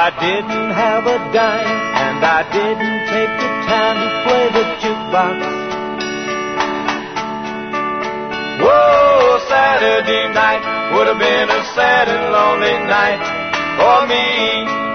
I didn't have a dime and I didn't take the time to play the jukebox. Whoa, Saturday night would have been a sad and lonely night for me.